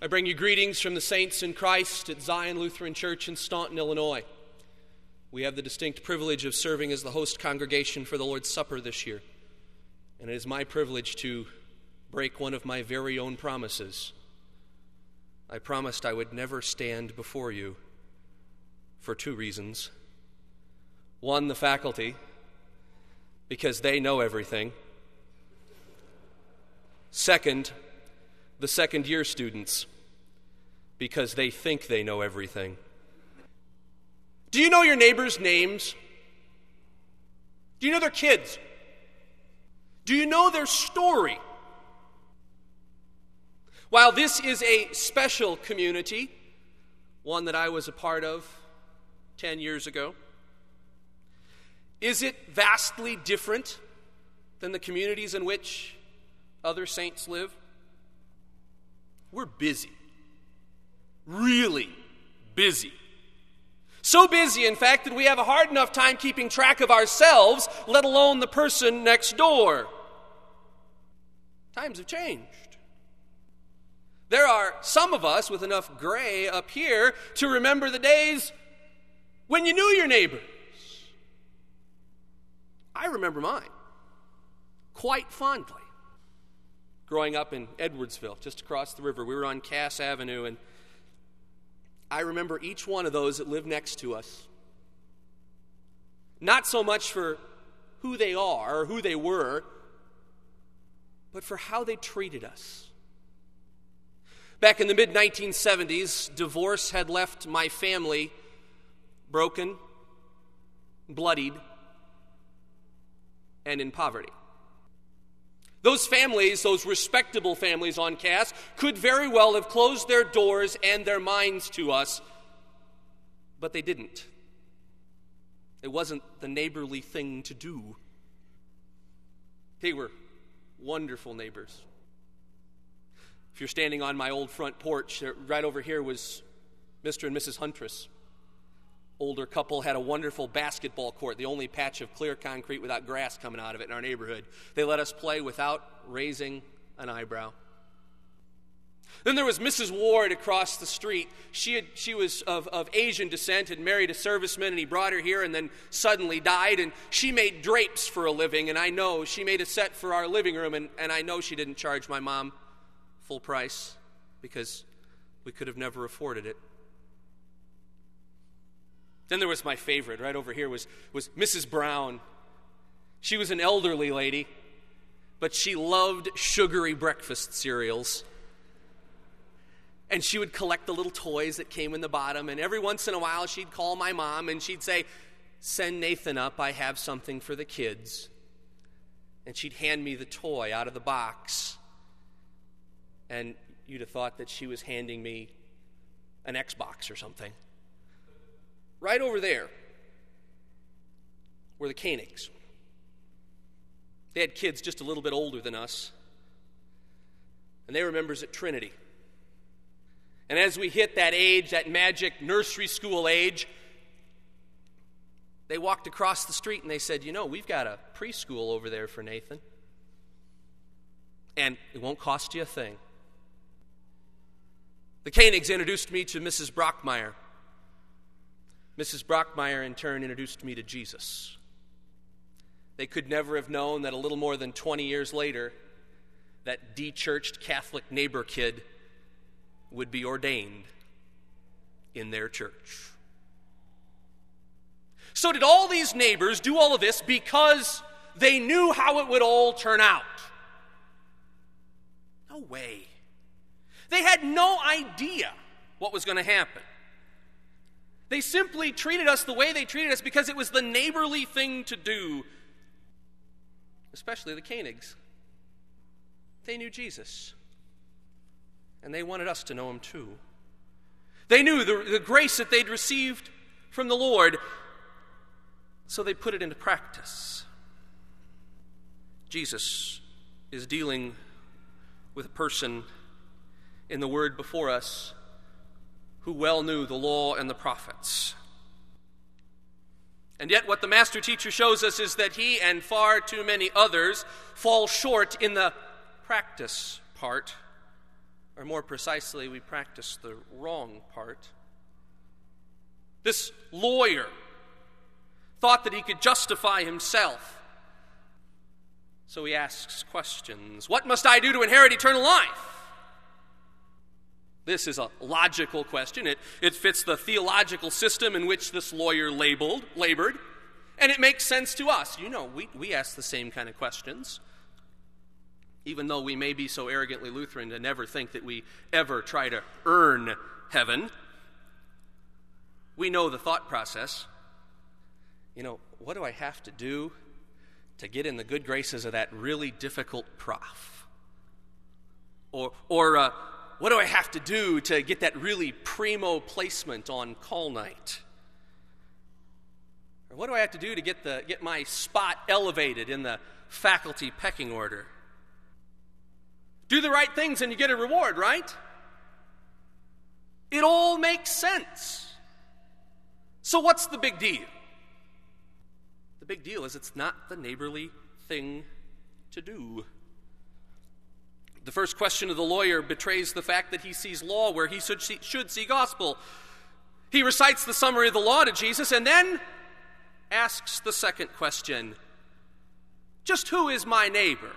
I bring you greetings from the saints in Christ at Zion Lutheran Church in Staunton, Illinois. We have the distinct privilege of serving as the host congregation for the Lord's Supper this year. And it is my privilege to break one of my very own promises. I promised I would never stand before you for two reasons. One, the faculty, because they know everything. Second, the second-year students, because they think they know everything. Do you know your neighbors' names? Do you know their kids? Do you know their story? While this is a special community, one that I was a part of 10 years ago, is it vastly different than the communities in which other saints live? We're busy. Really busy. So busy, in fact, that we have a hard enough time keeping track of ourselves, let alone the person next door. Times have changed. There are some of us with enough gray up here to remember the days when you knew your neighbors. I remember mine quite fondly. Growing up in Edwardsville, just across the river, we were on Cass Avenue, and I remember each one of those that lived next to us. Not so much for who they are or who they were, but for how they treated us. Back in the mid-1970s, divorce had left my family broken, bloodied, and in poverty. Those families, those respectable families on Cass, could very well have closed their doors and their minds to us, but they didn't. It wasn't the neighborly thing to do. They were wonderful neighbors. If you're standing on my old front porch, right over here was Mr. and Mrs. Huntress. Older couple, had a wonderful basketball court, the only patch of clear concrete without grass coming out of it in our neighborhood. They let us play without raising an eyebrow. Then there was Mrs. Ward across the street. She was of Asian descent, had married a serviceman, and he brought her here and then suddenly died. And she made drapes for a living, and I know she made a set for our living room, and I know she didn't charge my mom full price because we could have never afforded it. Then there was my favorite, right over here, was Mrs. Brown. She was an elderly lady, but she loved sugary breakfast cereals. And she would collect the little toys that came in the bottom, and every once in a while she'd call my mom and she'd say, "Send Nathan up, I have something for the kids." And she'd hand me the toy out of the box. And you'd have thought that she was handing me an Xbox or something. Right over there were the Koenigs. They had kids just a little bit older than us. And they were members at Trinity. And as we hit that age, that magic nursery school age, they walked across the street and they said, "You know, we've got a preschool over there for Nathan. And it won't cost you a thing." The Koenigs introduced me to Mrs. Brockmeyer. Mrs. Brockmeyer, in turn, introduced me to Jesus. They could never have known that a little more than 20 years later, that de-churched Catholic neighbor kid would be ordained in their church. So did all these neighbors do all of this because they knew how it would all turn out? No way. They had no idea what was going to happen. They simply treated us the way they treated us because it was the neighborly thing to do, especially the Koenigs. They knew Jesus, and they wanted us to know him too. They knew the grace that they'd received from the Lord, so they put it into practice. Jesus is dealing with a person in the word before us who well knew the law and the prophets. And yet what the master teacher shows us is that he and far too many others fall short in the practice part, Or more precisely, we practice the wrong part. This lawyer thought that he could justify himself. So he asks questions. What must I do to inherit eternal life? This is a logical question. It fits the theological system in which this lawyer labored, and it makes sense to us. You know, we ask the same kind of questions, even though we may be so arrogantly Lutheran to never think that we ever try to earn heaven. We know the thought process. You know, what do I have to do to get in the good graces of that really difficult prof? Or what do I have to do to get that really primo placement on call night? Or what do I have to do to get my spot elevated in the faculty pecking order? Do the right things and you get a reward, right? It all makes sense. So what's the big deal? The big deal is it's not the neighborly thing to do. The first question of the lawyer betrays the fact that he sees law where he should see gospel. He recites the summary of the law to Jesus and then asks the second question, just who is my neighbor?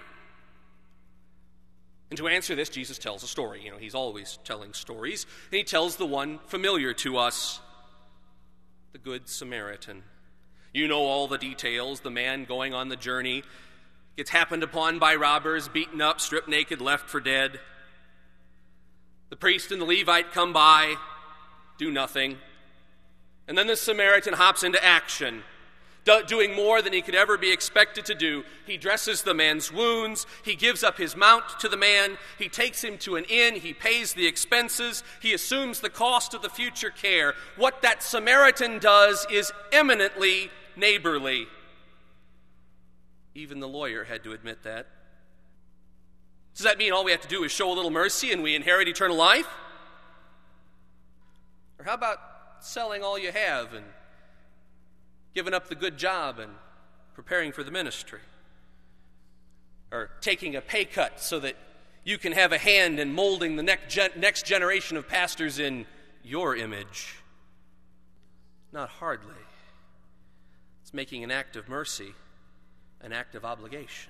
And to answer this, Jesus tells a story. You know, he's always telling stories. And he tells the one familiar to us, the Good Samaritan. You know all the details. The man going on the journey gets happened upon by robbers, beaten up, stripped naked, left for dead. The priest and the Levite come by, do nothing. And then the Samaritan hops into action, doing more than he could ever be expected to do. He dresses the man's wounds. He gives up his mount to the man. He takes him to an inn. He pays the expenses. He assumes the cost of the future care. What that Samaritan does is eminently neighborly. Even the lawyer had to admit that. Does that mean all we have to do is show a little mercy and we inherit eternal life? Or how about selling all you have and giving up the good job and preparing for the ministry? Or taking a pay cut so that you can have a hand in molding the next generation of pastors in your image? Not hardly. It's making an act of mercy an act of obligation.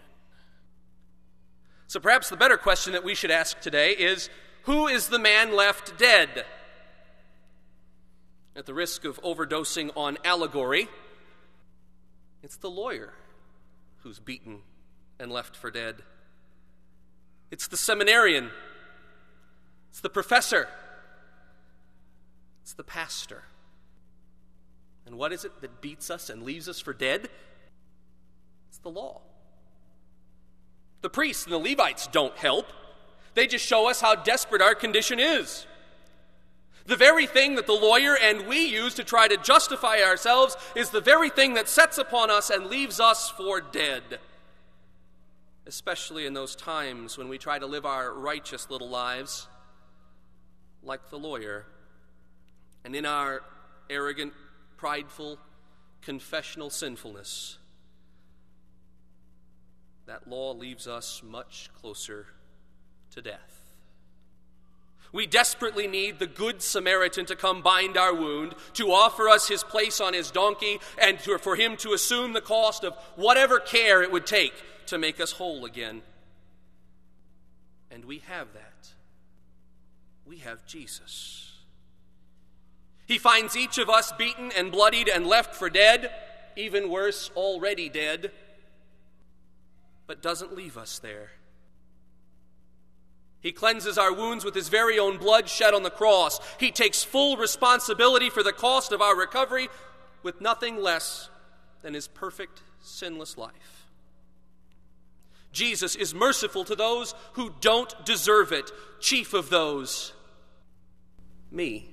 So perhaps the better question that we should ask today is, who is the man left dead? At the risk of overdosing on allegory, it's the lawyer who's beaten and left for dead. It's the seminarian. It's the professor. It's the pastor. And what is it that beats us and leaves us for dead? It's the law. The priests and the Levites don't help. They just show us how desperate our condition is. The very thing that the lawyer and we use to try to justify ourselves is the very thing that sets upon us and leaves us for dead. Especially in those times when we try to live our righteous little lives like the lawyer. And in our arrogant, prideful, confessional sinfulness, that law leaves us much closer to death. We desperately need the Good Samaritan to come bind our wound, to offer us his place on his donkey, and for him to assume the cost of whatever care it would take to make us whole again. And we have that. We have Jesus. He finds each of us beaten and bloodied and left for dead, even worse, already dead, but doesn't leave us there. He cleanses our wounds with his very own blood shed on the cross. He takes full responsibility for the cost of our recovery with nothing less than his perfect, sinless life. Jesus is merciful to those who don't deserve it. Chief of those, me.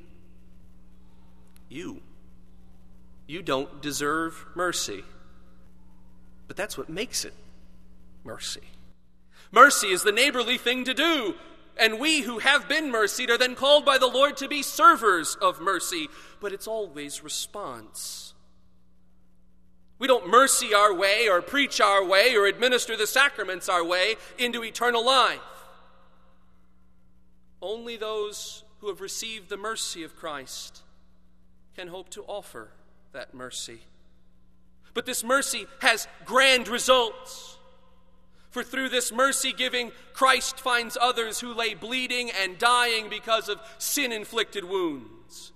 You. You don't deserve mercy. But that's what makes it mercy. Mercy is the neighborly thing to do, and we who have been mercied are then called by the Lord to be servers of mercy, but it's always response. We don't mercy our way or preach our way or administer the sacraments our way into eternal life. Only those who have received the mercy of Christ can hope to offer that mercy. But this mercy has grand results. For through this mercy-giving, Christ finds others who lay bleeding and dying because of sin-inflicted wounds.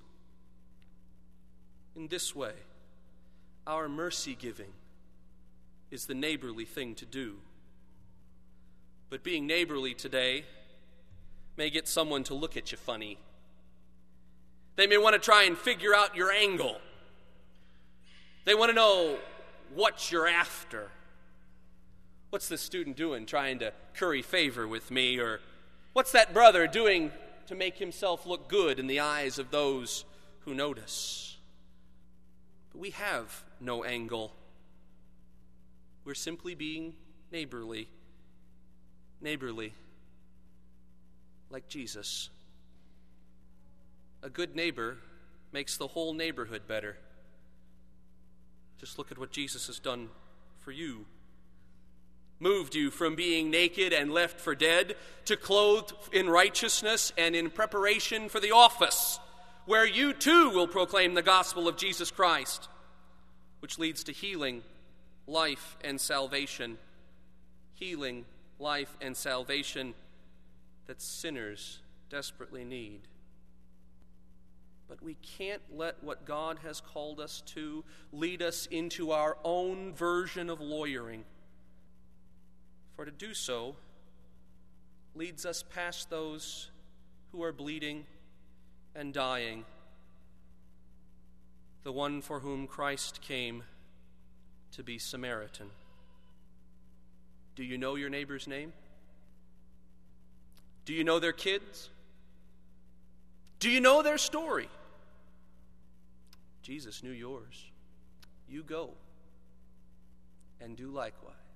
In this way, our mercy-giving is the neighborly thing to do. But being neighborly today may get someone to look at you funny. They may want to try and figure out your angle. They want to know what you're after. What's this student doing trying to curry favor with me? Or what's that brother doing to make himself look good in the eyes of those who notice? But we have no angle. We're simply being neighborly. Neighborly, like Jesus. A good neighbor makes the whole neighborhood better. Just look at what Jesus has done for you. Moved you from being naked and left for dead to clothed in righteousness and in preparation for the office where you too will proclaim the gospel of Jesus Christ, which leads to healing, life, and salvation. Healing, life, and salvation that sinners desperately need. But we can't let what God has called us to lead us into our own version of lawyering. For to do so leads us past those who are bleeding and dying, the one for whom Christ came to be Samaritan. Do you know your neighbor's name? Do you know their kids? Do you know their story? Jesus knew yours. You go and do likewise.